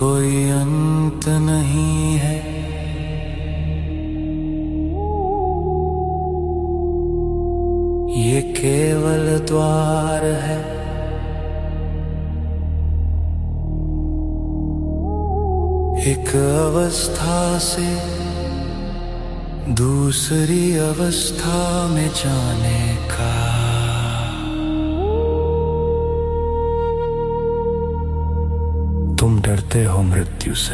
कोई अंत नहीं है, ये केवल द्वार है। एक अवस्था से दूसरी अवस्था में जाने का। तुम डरते हो मृत्यु से,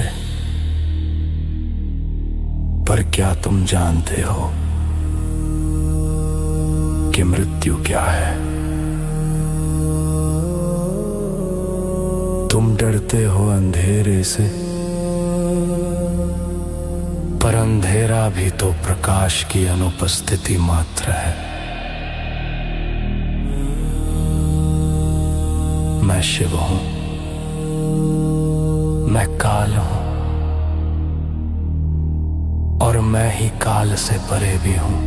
पर क्या तुम जानते हो कि मृत्यु क्या है? तुम डरते हो अंधेरे से, पर अंधेरा भी तो प्रकाश की अनुपस्थिति मात्र है। मैं शिव हूं, मैं काल हूं, और मैं ही काल से परे भी हूं।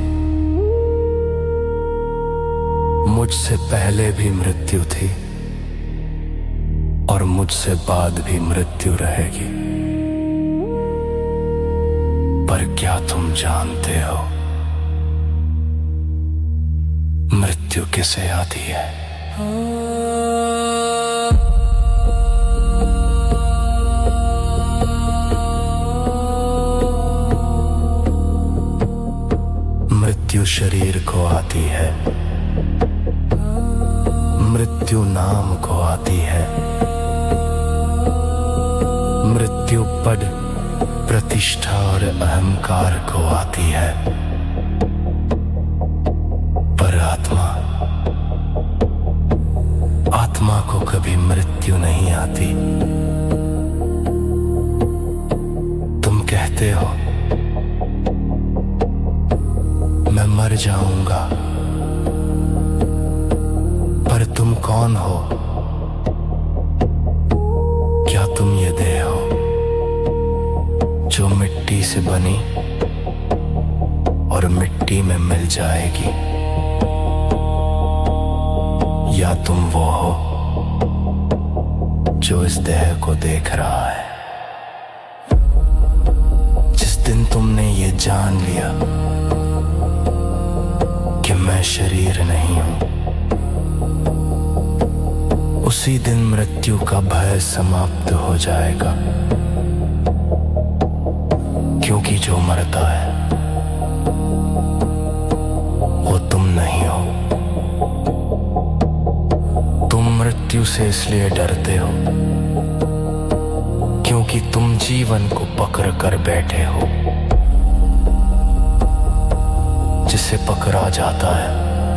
मुझसे पहले भी मृत्यु थी और मुझसे बाद भी मृत्यु रहेगी। पर क्या तुम जानते हो मृत्यु किसे आती है? मृत्यु शरीर को आती है, मृत्यु नाम को आती है, मृत्यु पद प्रतिष्ठा और अहंकार को आती है। पर आत्मा को कभी मृत्यु नहीं आती। तुम कहते हो मैं मर जाऊंगा, पर तुम कौन हो? क्या तुम ये देह हो जो मिट्टी से बनी और मिट्टी में मिल जाएगी? या तुम वो हो जो इस देह को देख रहा है? जिस दिन तुमने ये जान लिया कि मैं शरीर नहीं हूं, उसी दिन मृत्यु का भय समाप्त हो जाएगा। क्योंकि जो मरता है वो तुम नहीं हो। तुम मृत्यु से इसलिए डरते हो क्योंकि तुम जीवन को पकड़ कर बैठे हो। जिसे पकड़ा जाता है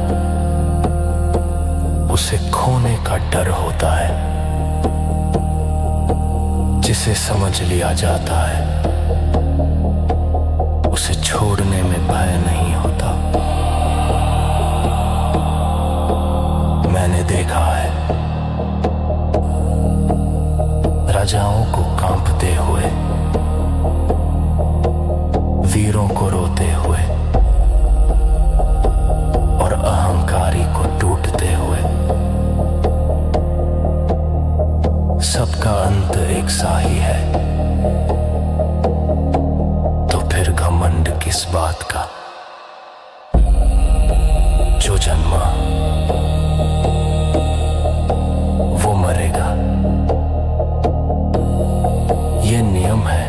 उसे खोने का डर होता है, जिसे समझ लिया जाता है उसे छोड़ने में भय नहीं होता। मैंने देखा है राजाओं को कांपते हुए, वीरों को रोते हुए और अहंकारी को टूटते हुए। सबका अंत एक सा ही है, तो फिर घमंड किस बात का? जो जन्मा वो मरेगा, ये नियम है,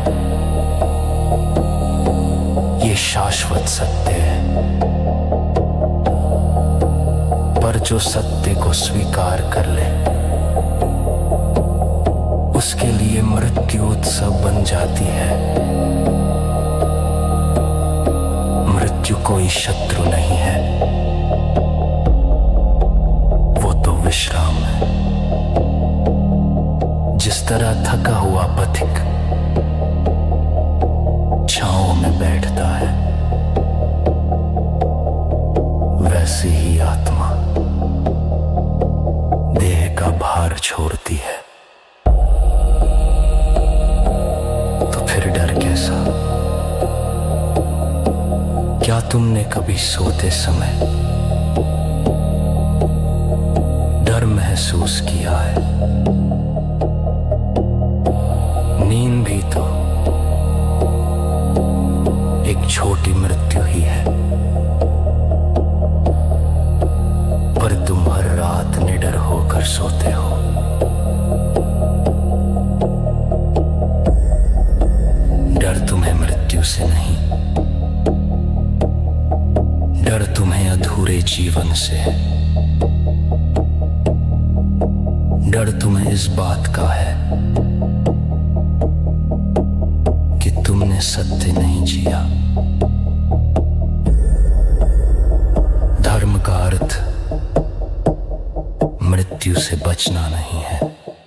ये शाश्वत सत्य है। पर जो सत्य को स्वीकार कर ले उसके लिए मृत्यु उत्सव बन जाती है। मृत्यु कोई शत्रु नहीं है, वो तो विश्राम है। जिस तरह थका हुआ पथिक छांव में बैठता है, वैसे ही आत्मा देह का भार छोड़ती है। क्या तुमने कभी सोते समय डर महसूस किया है? से नहीं, डर तुम्हें अधूरे जीवन से है। डर तुम्हें इस बात का है कि तुमने सत्य नहीं जिया। धर्म का अर्थ मृत्यु से बचना नहीं है।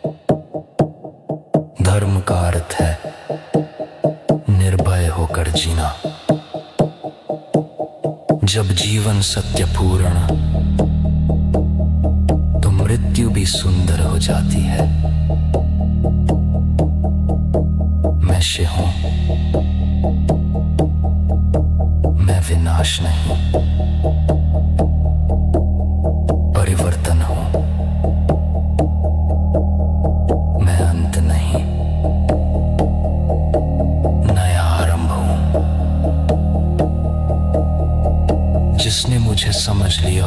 धर्म का अर्थ है निर्भय होकर जीना। जब जीवन सत्यपूर्ण तो मृत्यु भी सुंदर हो जाती है। मैं शिव हूं, मैं विनाश नहीं, परिवर्तन हूं, मैं अंत नहीं, नया आरंभ हूं। जिसने मुझे समझ लिया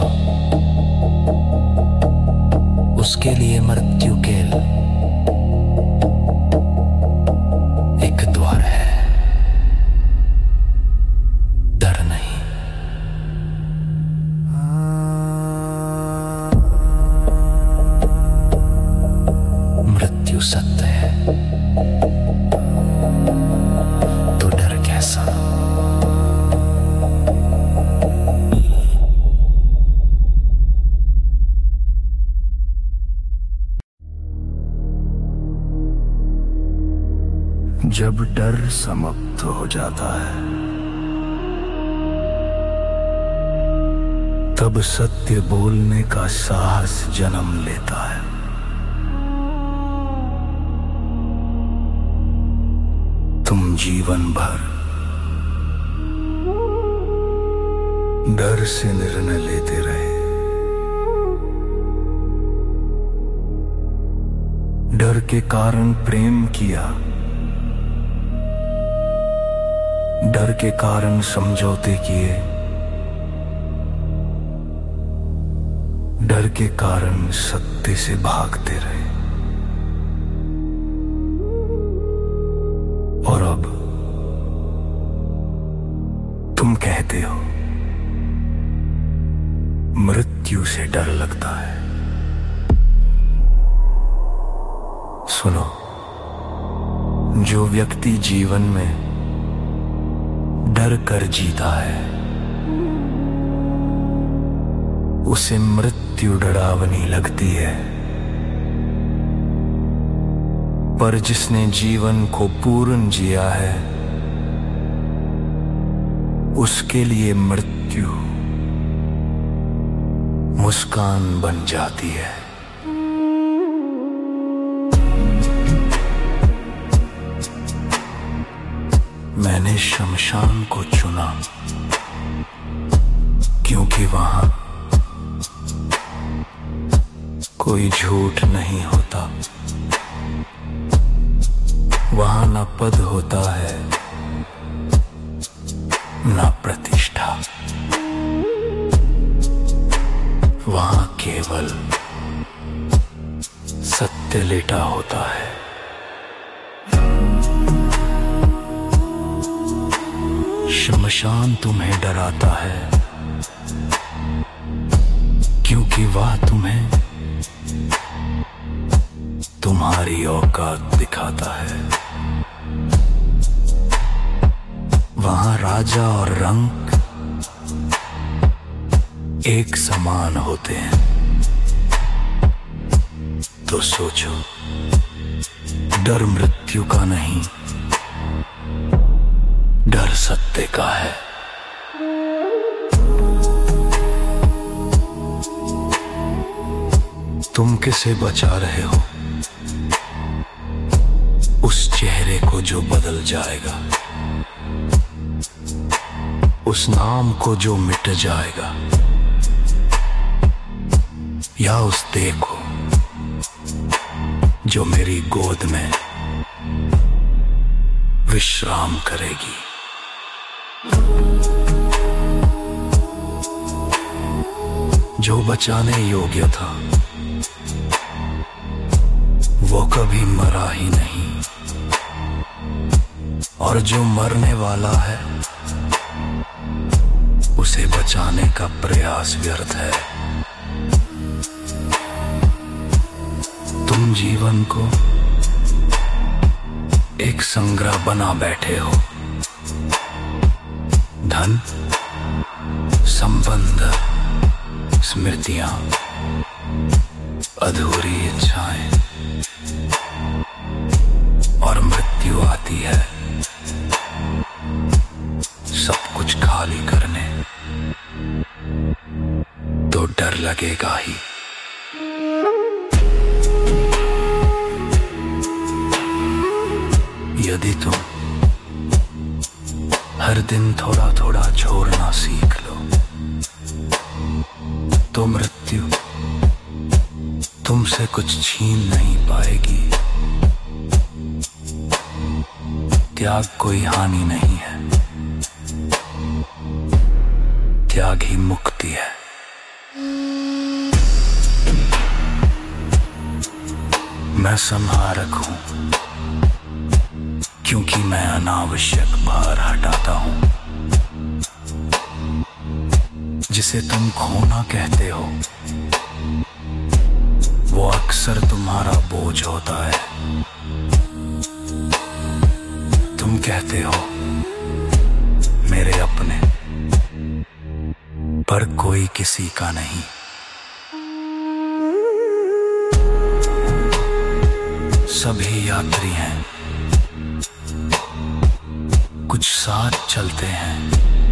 उसके लिए मृत्यु केवल एक द्वार है, डर नहीं। मृत्यु सत्य है तो डर कैसा। जब डर समाप्त हो जाता है तब सत्य बोलने का साहस जन्म लेता है। तुम जीवन भर डर से निर्णय लेते रहे। डर के कारण प्रेम किया, डर के कारण समझौते किए, डर के कारण सत्य से भागते रहे। और अब तुम कहते हो मृत्यु से डर लगता है। सुनो, जो व्यक्ति जीवन में डर कर जीता है उसे मृत्यु डरावनी लगती है, पर जिसने जीवन को पूर्ण जिया है उसके लिए मृत्यु मुस्कान बन जाती है। मैंने शमशान को चुना क्योंकि वहां कोई झूठ नहीं होता, वहां न पद होता है न प्रतिष्ठा, वहां केवल सत्य लेटा होता है। शमशान तुम्हें डराता है क्योंकि वह तुम्हें तुम्हारी औकात दिखाता है। वहां राजा और रंक एक समान होते हैं। तो सोचो, डर मृत्यु का नहीं, डर सत्य का है। तुम किसे बचा रहे हो? उस चेहरे को जो बदल जाएगा, उस नाम को जो मिट जाएगा, या उस देह को जो मेरी गोद में विश्राम करेगी। जो बचाने योग्य था वो कभी मरा ही नहीं और जो मरने वाला है उसे बचाने का प्रयास व्यर्थ है। तुम जीवन को एक संग्रह बना बैठे हो। धन, संबंध, स्मृतियां, अधूरी इच्छाएं, और मृत्यु आती है सब कुछ खाली करने। तो डर लगेगा ही। यदि तुम हर दिन थोड़ा थोड़ा छोड़ना सीख लो तो मृत्यु तुमसे कुछ छीन नहीं पाएगी। त्याग कोई हानि नहीं है, त्याग ही मुक्ति है। मैं संहारक हूं क्योंकि मैं अनावश्यक भार हटाता हूं। जिसे तुम खोना कहते हो वो अक्सर तुम्हारा बोझ होता है। तुम कहते हो मेरे अपने, पर कोई किसी का नहीं। सभी यात्री हैं, कुछ साथ चलते हैं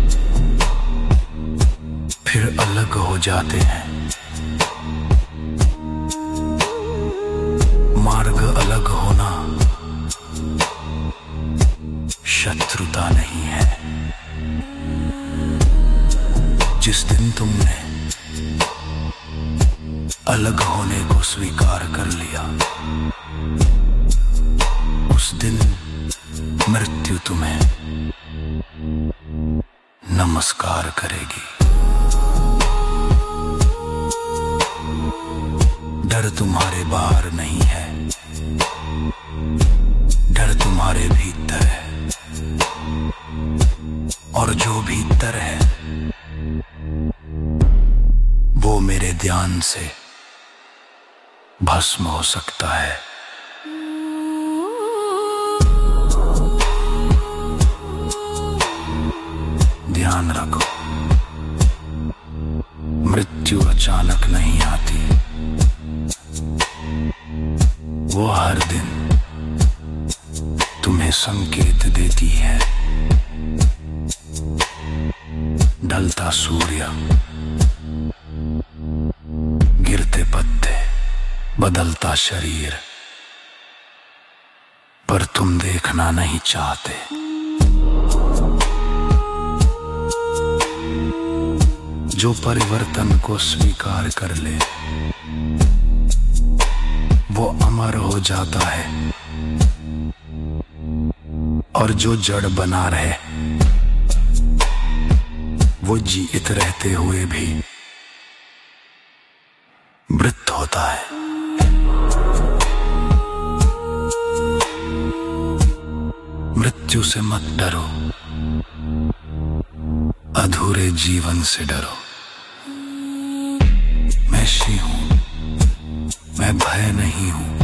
फिर अलग हो जाते हैं। मार्ग अलग होना शत्रुता नहीं है। जिस दिन तुमने अलग होने को स्वीकार कर लिया उस दिन मृत्यु तुम्हें नमस्कार करेगी। डर तुम्हारे बाहर नहीं है, डर तुम्हारे भीतर है। और जो भीतर है वो मेरे ध्यान से भस्म हो सकता है। ध्यान रखो, मृत्यु अचानक नहीं आती। वो हर दिन तुम्हें संकेत देती है। ढलता सूर्य, गिरते पत्ते, बदलता शरीर, पर तुम देखना नहीं चाहते। जो परिवर्तन को स्वीकार कर ले वो अमर हो जाता है, और जो जड़ बना रहे वो जीवित रहते हुए भी मृत होता है। मृत्यु से मत डरो, अधूरे जीवन से डरो। मैं शी हूं, मैं भय नहीं हूं।